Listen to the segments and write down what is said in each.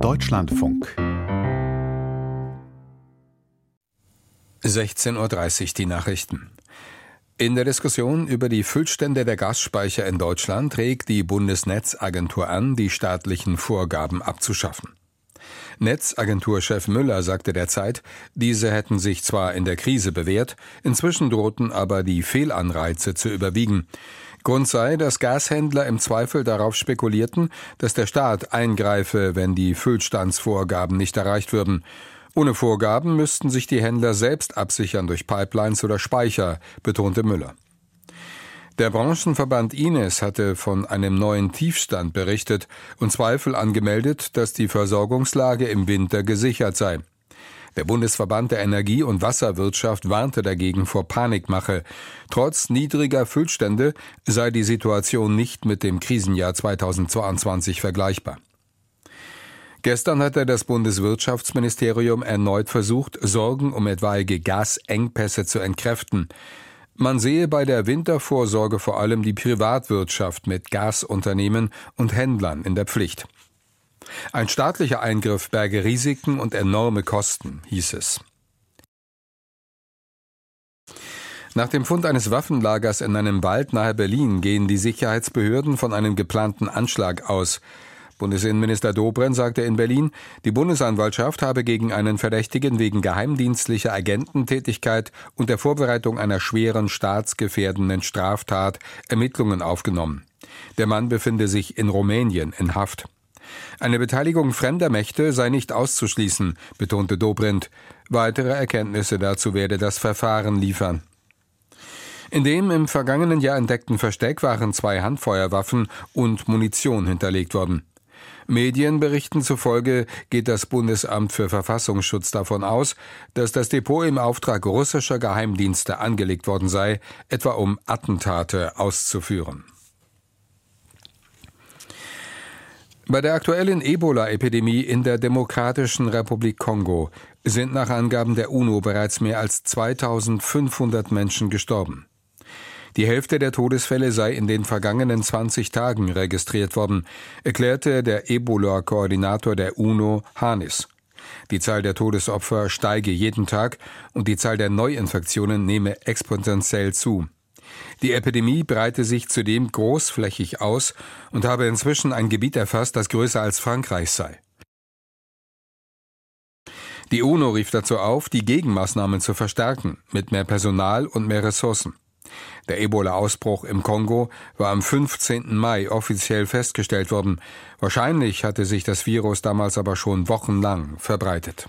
Deutschlandfunk 16:30 Uhr die Nachrichten. In der Diskussion über die Füllstände der Gasspeicher in Deutschland regt die Bundesnetzagentur an, die staatlichen Vorgaben abzuschaffen. Netzagenturchef Müller sagte der Zeit, diese hätten sich zwar in der Krise bewährt, inzwischen drohten aber die Fehlanreize zu überwiegen. Grund sei, dass Gashändler im Zweifel darauf spekulierten, dass der Staat eingreife, wenn die Füllstandsvorgaben nicht erreicht würden. Ohne Vorgaben müssten sich die Händler selbst absichern durch Pipelines oder Speicher, betonte Müller. Der Branchenverband Ines hatte von einem neuen Tiefstand berichtet und Zweifel angemeldet, dass die Versorgungslage im Winter gesichert sei. Der Bundesverband der Energie- und Wasserwirtschaft warnte dagegen vor Panikmache. Trotz niedriger Füllstände sei die Situation nicht mit dem Krisenjahr 2022 vergleichbar. Gestern hatte das Bundeswirtschaftsministerium erneut versucht, Sorgen um etwaige Gasengpässe zu entkräften. Man sehe bei der Wintervorsorge vor allem die Privatwirtschaft mit Gasunternehmen und Händlern in der Pflicht. Ein staatlicher Eingriff berge Risiken und enorme Kosten, hieß es. Nach dem Fund eines Waffenlagers in einem Wald nahe Berlin gehen die Sicherheitsbehörden von einem geplanten Anschlag aus. Bundesinnenminister Dobrindt sagte in Berlin, die Bundesanwaltschaft habe gegen einen Verdächtigen wegen geheimdienstlicher Agententätigkeit und der Vorbereitung einer schweren staatsgefährdenden Straftat Ermittlungen aufgenommen. Der Mann befinde sich in Rumänien in Haft. Eine Beteiligung fremder Mächte sei nicht auszuschließen, betonte Dobrindt. Weitere Erkenntnisse dazu werde das Verfahren liefern. In dem im vergangenen Jahr entdeckten Versteck waren 2 Handfeuerwaffen und Munition hinterlegt worden. Medienberichten zufolge geht das Bundesamt für Verfassungsschutz davon aus, dass das Depot im Auftrag russischer Geheimdienste angelegt worden sei, etwa um Attentate auszuführen. Bei der aktuellen Ebola-Epidemie in der Demokratischen Republik Kongo sind nach Angaben der UNO bereits mehr als 2500 Menschen gestorben. Die Hälfte der Todesfälle sei in den vergangenen 20 Tagen registriert worden, erklärte der Ebola-Koordinator der UNO, Hanis. Die Zahl der Todesopfer steige jeden Tag und die Zahl der Neuinfektionen nehme exponentiell zu. Die Epidemie breite sich zudem großflächig aus und habe inzwischen ein Gebiet erfasst, das größer als Frankreich sei. Die UNO rief dazu auf, die Gegenmaßnahmen zu verstärken, mit mehr Personal und mehr Ressourcen. Der Ebola-Ausbruch im Kongo war am 15. Mai offiziell festgestellt worden. Wahrscheinlich hatte sich das Virus damals aber schon wochenlang verbreitet.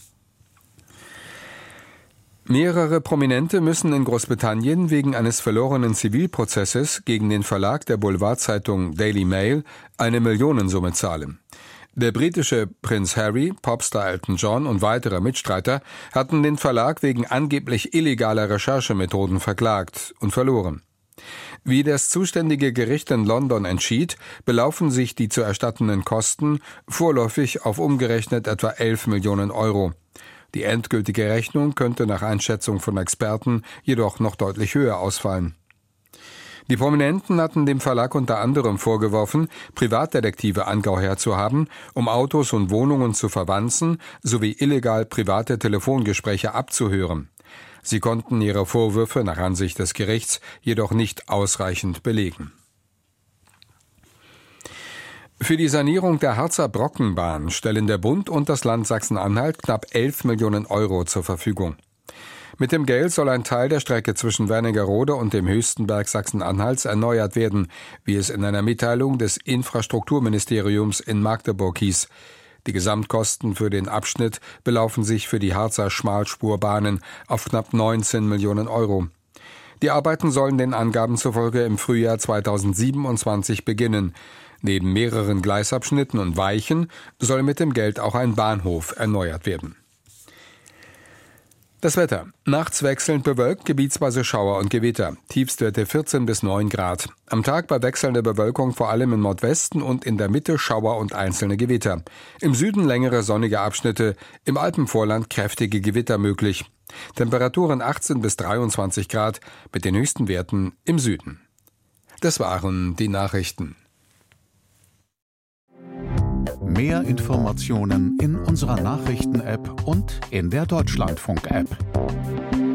Mehrere Prominente müssen in Großbritannien wegen eines verlorenen Zivilprozesses gegen den Verlag der Boulevardzeitung Daily Mail eine Millionensumme zahlen. Der britische Prinz Harry, Popstar Elton John und weitere Mitstreiter hatten den Verlag wegen angeblich illegaler Recherchemethoden verklagt und verloren. Wie das zuständige Gericht in London entschied, belaufen sich die zu erstattenden Kosten vorläufig auf umgerechnet etwa 11 Millionen Euro. Die endgültige Rechnung könnte nach Einschätzung von Experten jedoch noch deutlich höher ausfallen. Die Prominenten hatten dem Verlag unter anderem vorgeworfen, Privatdetektive angeheuert zu haben, um Autos und Wohnungen zu verwanzen sowie illegal private Telefongespräche abzuhören. Sie konnten ihre Vorwürfe nach Ansicht des Gerichts jedoch nicht ausreichend belegen. Für die Sanierung der Harzer Brockenbahn stellen der Bund und das Land Sachsen-Anhalt knapp 11 Millionen Euro zur Verfügung. Mit dem Geld soll ein Teil der Strecke zwischen Wernigerode und dem höchsten Berg Sachsen-Anhalts erneuert werden, wie es in einer Mitteilung des Infrastrukturministeriums in Magdeburg hieß. Die Gesamtkosten für den Abschnitt belaufen sich für die Harzer Schmalspurbahnen auf knapp 19 Millionen Euro. Die Arbeiten sollen den Angaben zufolge im Frühjahr 2027 beginnen. Neben mehreren Gleisabschnitten und Weichen soll mit dem Geld auch ein Bahnhof erneuert werden. Das Wetter. Nachts wechselnd bewölkt, gebietsweise Schauer und Gewitter. Tiefstwerte 14 bis 9 Grad. Am Tag bei wechselnder Bewölkung vor allem im Nordwesten und in der Mitte Schauer und einzelne Gewitter. Im Süden längere sonnige Abschnitte, im Alpenvorland kräftige Gewitter möglich. Temperaturen 18 bis 23 Grad mit den höchsten Werten im Süden. Das waren die Nachrichten. Mehr Informationen in unserer Nachrichten-App und in der Deutschlandfunk-App.